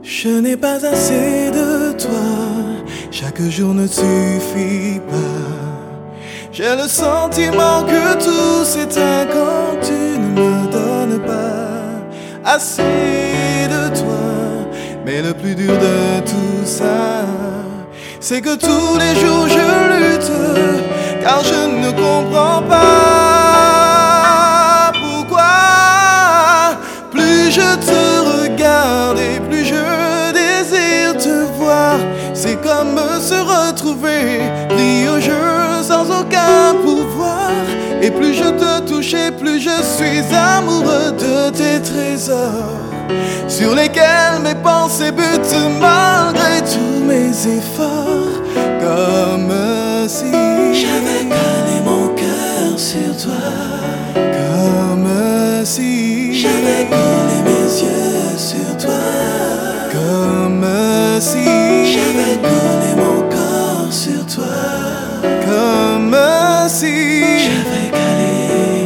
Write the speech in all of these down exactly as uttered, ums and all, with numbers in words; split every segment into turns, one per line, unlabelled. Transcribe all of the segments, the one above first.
Je n'ai pas assez de toi, chaque jour ne suffit pas. J'ai le sentiment que tout s'éteint quand tu ne me donnes pas assez de toi. Mais le plus dur de tout ça, c'est que tous les jours je lutte, car je ne comprends pas pourquoi. Plus je te regarde et plus je désire te voir. C'est comme se retrouver pris au jeu sans aucun pouvoir. Et plus je te touche et plus je suis amoureux de tes trésors, sur lesquels mes pensées butent malgré tous mes efforts. Comme si
j'avais collé mon cœur sur toi.
Comme si
j'avais collé mes yeux sur toi.
Comme si
j'avais collé mon corps sur toi.
Comme si
j'avais collé.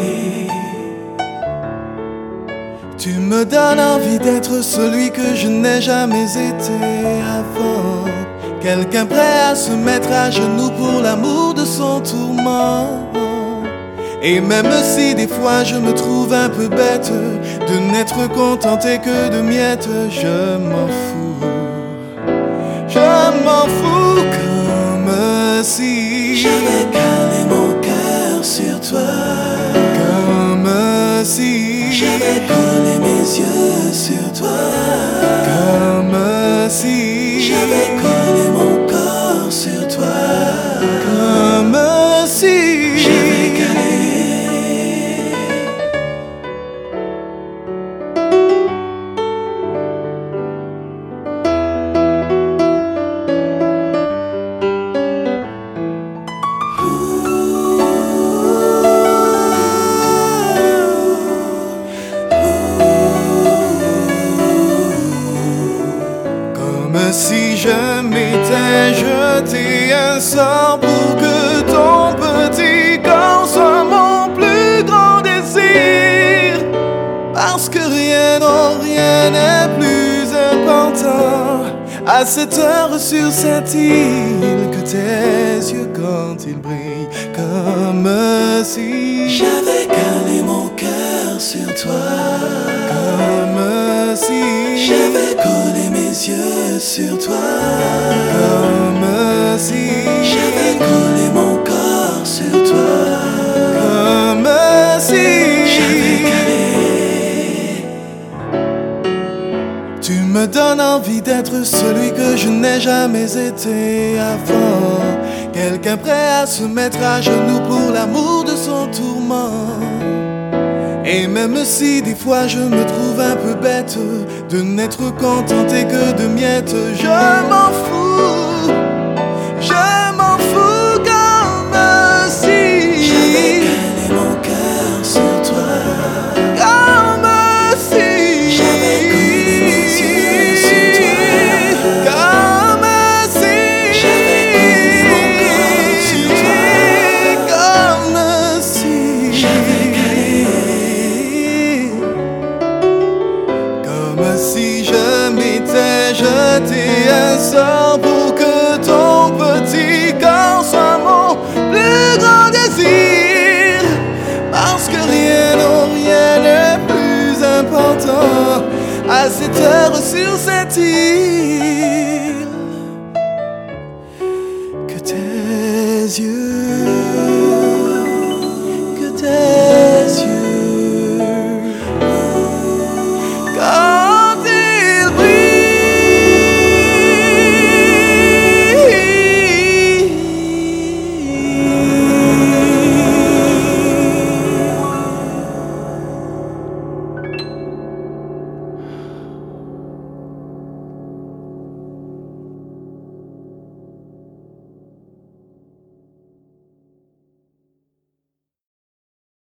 Tu me donnes envie d'être celui que je n'ai jamais été avant. Quelqu'un prêt à se mettre à genoux pour l'amour de son tourment. Et même si des fois je me trouve un peu bête de n'être contenté que de miettes, je m'en fous. Je m'en fous. Comme si
j'avais collé mon cœur sur toi.
Comme si
j'avais collé mes yeux sur toi.
Comme si
j'avais collé mon corps sur toi.
Comme si
j'avais collé.
Comme si je m'étais jeté un sort pour que ton petit corps soit mon plus grand désir. Parce que rien, non, rien n'est plus important à cette heure sur cette île que tes yeux quand ils brillent. Comme si
j'avais collé mon cœur sur toi.
Comme si
j'avais collé mes yeux sur toi.
Comme si
j'avais collé mon corps sur toi.
Comme si
j'avais collé.
Tu me donnes envie d'être celui que je n'ai jamais été avant. Quelqu'un prêt à se mettre à genoux pour l'amour de son tourment. Et même si des fois je me trouve un peu bête de n'être contenté que de miettes, je m'en fous. Je m'en fous. Comme si
j'avais collé mon cœur sur toi.
Comme si
j'avais collé mes yeux sur toi.
Comme si
j'avais collé mon corps sur toi.
Comme si
j'avais collé.
Comme si je m'étais jeté un sort pour que ton petit corps soit mon plus grand désir. Parce que rien, non, rien n'est plus important à cette heure sur cette île que tes yeux.